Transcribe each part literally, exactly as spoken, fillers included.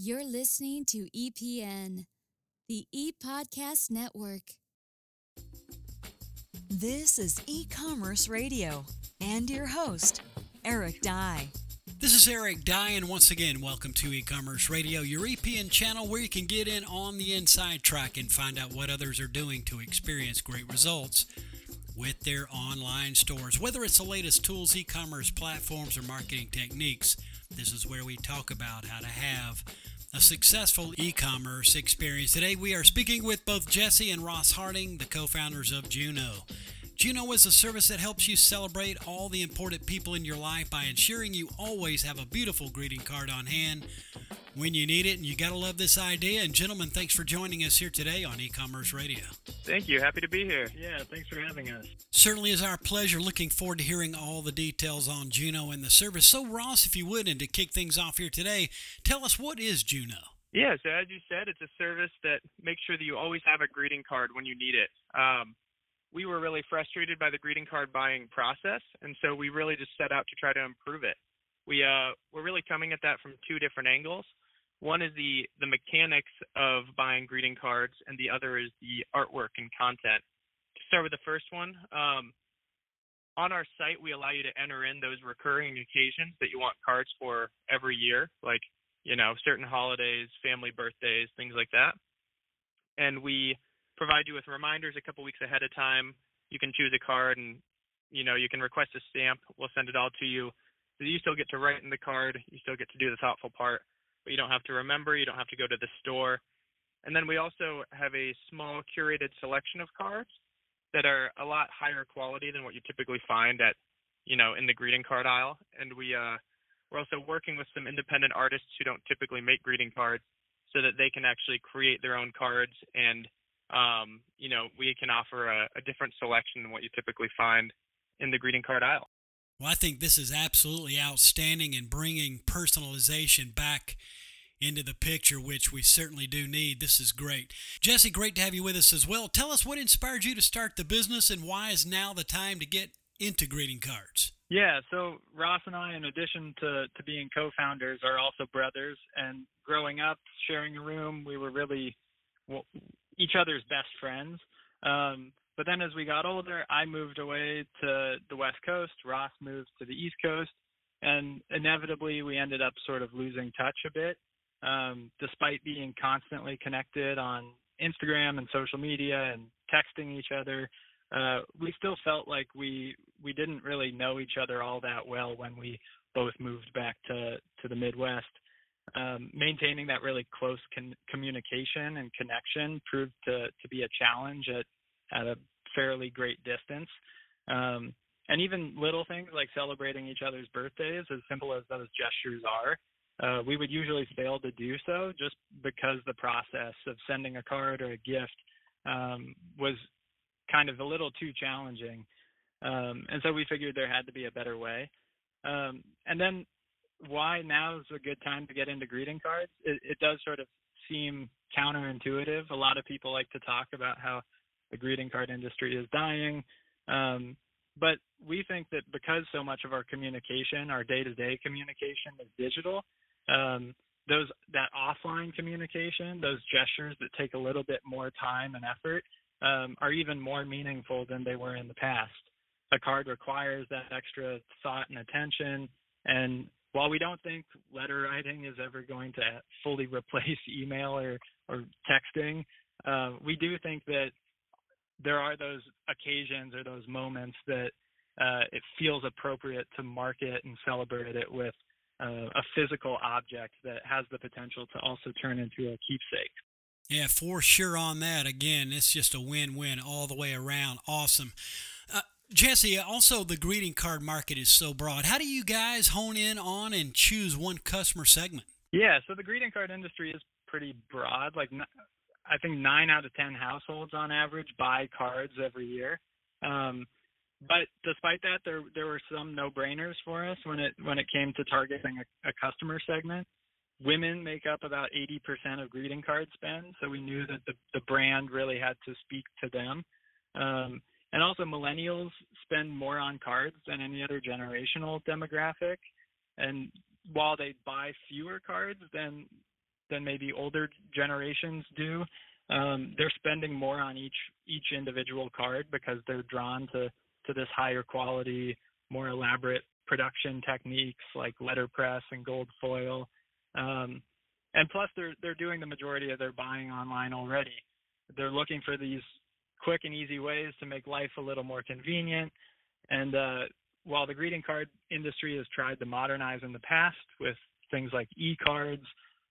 You're listening to E P N, the E-Podcast Network. This is E-Commerce Radio, and your host, Eric Dye. This is Eric Dye, and once again, welcome to E-Commerce Radio, your E P N channel where you can get in on the inside track and find out what others are doing to experience great results with their online stores. Whether it's the latest tools, e-commerce platforms, or marketing techniques, this is where we talk about how to have a successful e-commerce experience. Today we are speaking with both Jesse and Ross Harding, the co-founders of Juno. Juno is a service that helps you celebrate all the important people in your life by ensuring you always have a beautiful greeting card on hand when you need it. And you got to love this idea. And gentlemen, thanks for joining us here today on E-Commerce Radio. Thank you. Happy to be here. Yeah, thanks for having us. Certainly is our pleasure. Looking forward to hearing all the details on Juno and the service. So Ross, if you would, and to kick things off here today, tell us, what is Juno? Yeah, so as you said, it's a service that makes sure that you always have a greeting card when you need it. Um, we were really frustrated by the greeting card buying process, and so we really just set out to try to improve it. We, uh, we're really coming at that from two different angles. One is the, the mechanics of buying greeting cards, and the other is the artwork and content. To start with the first one, um, on our site, we allow you to enter in those recurring occasions that you want cards for every year, like, you know, certain holidays, family birthdays, things like that. And we provide you with reminders a couple weeks ahead of time. You can choose a card and, you know, you can request a stamp. We'll send it all to you. So you still get to write in the card. You still get to do the thoughtful part, but you don't have to remember. You don't have to go to the store. And then we also have a small curated selection of cards that are a lot higher quality than what you typically find at, you know, in the greeting card aisle. And we, uh, we're also working with some independent artists who don't typically make greeting cards so that they can actually create their own cards, and Um, you know, we can offer a, a different selection than what you typically find in the greeting card aisle. Well, I think this is absolutely outstanding in bringing personalization back into the picture, which we certainly do need. This is great. Jesse, great to have you with us as well. Tell us what inspired you to start the business, and why is now the time to get into greeting cards? Yeah, so Ross and I, in addition to, to being co-founders, are also brothers. And growing up, sharing a room, we were really well, each other's best friends. Um, but then as we got older, I moved away to the West Coast. Ross moved to the East Coast. And inevitably, we ended up sort of losing touch a bit. Um, despite being constantly connected on Instagram and social media and texting each other, uh, we still felt like we we didn't really know each other all that well when we both moved back to, to the Midwest. Um, maintaining that really close con- communication and connection proved to, to be a challenge at, at a fairly great distance. Um, and even little things like celebrating each other's birthdays, as simple as those gestures are, uh, we would usually fail to do so just because the process of sending a card or a gift um, was kind of a little too challenging. Um, and so we figured there had to be a better way. Um, and then why now is a good time to get into greeting cards? It, it does sort of seem counterintuitive. A lot of people like to talk about how the greeting card industry is dying. Um, but we think that because so much of our communication, our day-to-day communication is digital, um, those that offline communication, those gestures that take a little bit more time and effort, um, are even more meaningful than they were in the past. A card requires that extra thought and attention, and while we don't think letter writing is ever going to fully replace email or, or texting, uh, we do think that there are those occasions or those moments that uh, it feels appropriate to market and celebrate it with uh, a physical object that has the potential to also turn into a keepsake. Yeah, for sure on that. Again, it's just a win-win all the way around. Awesome. Uh, Jesse, also the greeting card market is so broad. How do you guys hone in on and choose one customer segment? Yeah, so the greeting card industry is pretty broad. Like, I think nine out of ten households on average buy cards every year. Um, but despite that, there there were some no-brainers for us when it when it came to targeting a, a customer segment. Women make up about eighty percent of greeting card spend, so we knew that the, the brand really had to speak to them. Um, And also millennials spend more on cards than any other generational demographic. And while they buy fewer cards than than maybe older generations do. Um, they're spending more on each each individual card because they're drawn to, to this higher quality, more elaborate production techniques like letterpress and gold foil. Um, and plus, they're they're doing the majority of their buying online already. They're looking for these quick and easy ways to make life a little more convenient. And uh, while the greeting card industry has tried to modernize in the past with things like e-cards,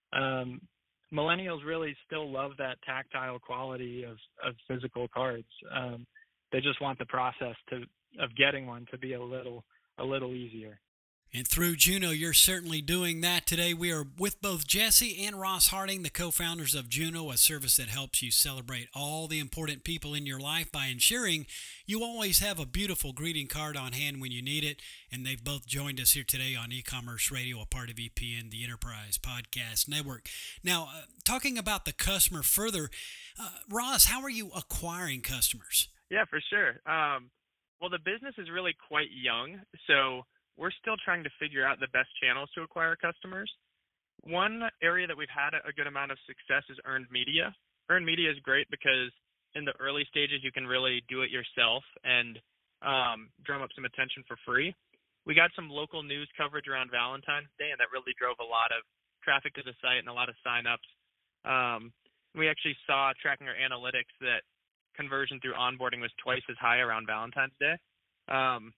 um, millennials really still love that tactile quality of, of physical cards. Um, they just want the process to of getting one to be a little a little easier. And through Juno, you're certainly doing that today. We are with both Jesse and Ross Harding, the co-founders of Juno, a service that helps you celebrate all the important people in your life by ensuring you always have a beautiful greeting card on hand when you need it. And they've both joined us here today on E-Commerce Radio, a part of E P N, the Enterprise Podcast Network. Now, uh, talking about the customer further, uh, Ross, how are you acquiring customers? Yeah, for sure. Um, well, the business is really quite young, so we're still trying to figure out the best channels to acquire customers. One area that we've had a good amount of success is earned media. Earned media is great because in the early stages, you can really do it yourself and um, drum up some attention for free. We got some local news coverage around Valentine's Day, and that really drove a lot of traffic to the site and a lot of signups. Um, we actually saw, tracking our analytics, that conversion through onboarding was twice as high around Valentine's Day. Um,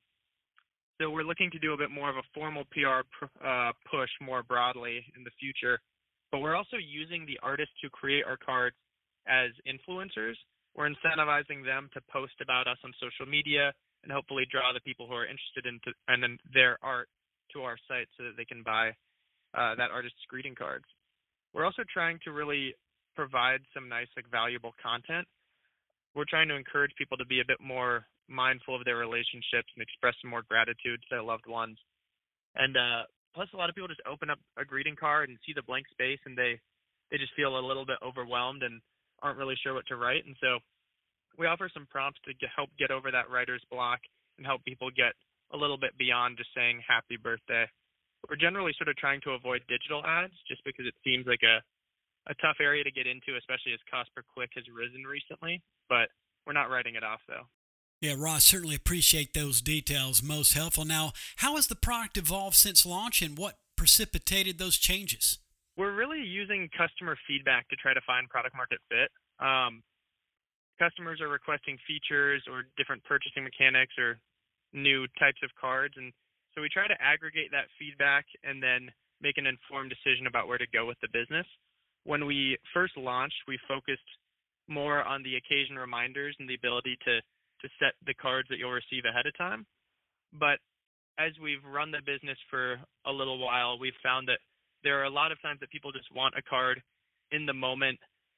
So we're looking to do a bit more of a formal P R uh, push more broadly in the future. But we're also using the artists who create our cards as influencers. We're incentivizing them to post about us on social media and hopefully draw the people who are interested in, to, and in their art to our site so that they can buy uh, that artist's greeting cards. We're also trying to really provide some nice, like, valuable content. We're trying to encourage people to be a bit more mindful of their relationships and express some more gratitude to their loved ones. And uh, plus, a lot of people just open up a greeting card and see the blank space, and they, they just feel a little bit overwhelmed and aren't really sure what to write. And so we offer some prompts to get, help get over that writer's block and help people get a little bit beyond just saying happy birthday. We're generally sort of trying to avoid digital ads just because it seems like a, a tough area to get into, especially as cost per click has risen recently. But we're not writing it off, though. Yeah, Ross, certainly appreciate those details. Most helpful. Now, how has the product evolved since launch, and what precipitated those changes? We're really using customer feedback to try to find product market fit. Um, customers are requesting features or different purchasing mechanics or new types of cards, and so we try to aggregate that feedback and then make an informed decision about where to go with the business. When we first launched, we focused more on the occasion reminders and the ability to to set the cards that you'll receive ahead of time. But as we've run the business for a little while, we've found that there are a lot of times that people just want a card in the moment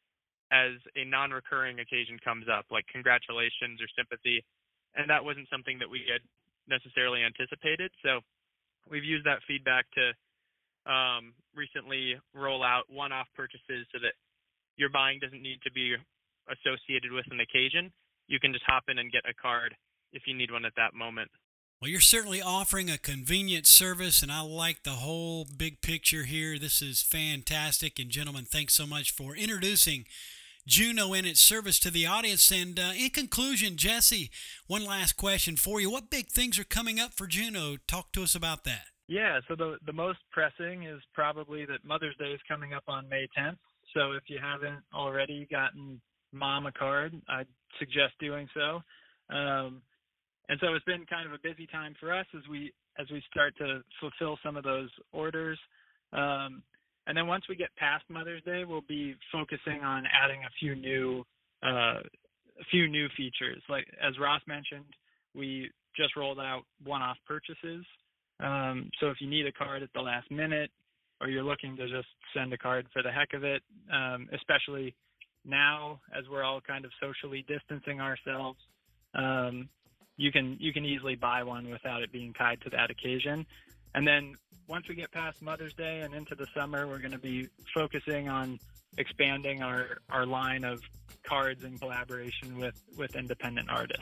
as a non-recurring occasion comes up, like congratulations or sympathy. And that wasn't something that we had necessarily anticipated. So we've used that feedback to um, recently roll out one-off purchases so that your buying doesn't need to be associated with an occasion. You can just hop in and get a card if you need one at that moment. Well, you're certainly offering a convenient service, and I like the whole big picture here. This is fantastic. And gentlemen, thanks so much for introducing Juno and its service to the audience. And uh, in conclusion, Jesse, one last question for you. What big things are coming up for Juno? Talk to us about that. Yeah, so the, the most pressing is probably that Mother's Day is coming up on May tenth. So if you haven't already gotten Mom a card, I'd suggest doing so. Um, and so it's been kind of a busy time for us as we as we start to fulfill some of those orders. Um, and then once we get past Mother's Day, we'll be focusing on adding a few new uh, a few new features. Like as Ross mentioned, we just rolled out one-off purchases. Um, so if you need a card at the last minute, or you're looking to just send a card for the heck of it, um, especially now as we're all kind of socially distancing ourselves, um, you can you can easily buy one without it being tied to that occasion. And then once we get past Mother's Day and into the summer, we're going to be focusing on expanding our, our line of cards in collaboration with, with independent artists.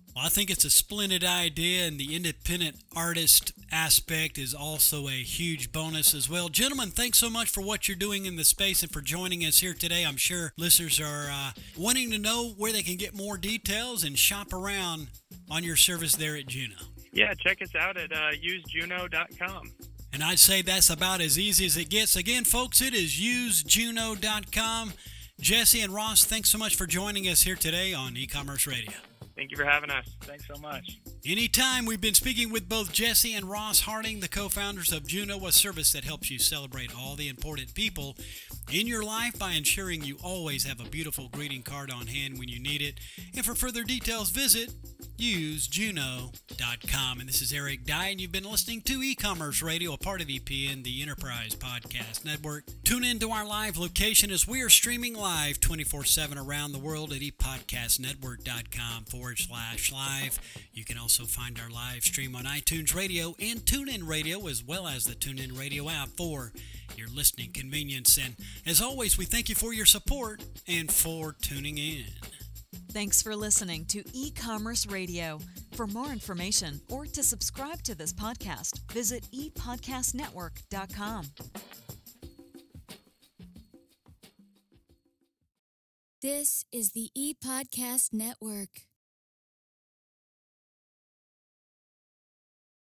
Well, I think it's a splendid idea, and the independent artist aspect is also a huge bonus as well. Gentlemen, thanks so much for what you're doing in the space and for joining us here today. I'm sure listeners are uh, wanting to know where they can get more details and shop around on your service there at Juno. Yeah, check us out at uh, use juno dot com. And I'd say that's about as easy as it gets. Again, folks, it is use juno dot com. Jesse and Ross, thanks so much for joining us here today on E-Commerce Radio. Thank you for having us. Thanks so much. Anytime. We've been speaking with both Jesse and Ross Harding, the co-founders of Juno, a service that helps you celebrate all the important people in your life by ensuring you always have a beautiful greeting card on hand when you need it. And for further details, visit use juno dot com. And this is Eric Dye, and you've been listening to E-Commerce Radio, a part of E P N, the Enterprise Podcast Network. Tune in to our live location as we are streaming live twenty-four seven around the world at epodcastnetwork.com forward slash live. You can also find our live stream on iTunes Radio and TuneIn Radio, as well as the TuneIn Radio app for your listening convenience. And as always, we thank you for your support and for tuning in. Thanks for listening to E-Commerce Radio. For more information or to subscribe to this podcast, visit e podcast network dot com. This is the ePodcast Network.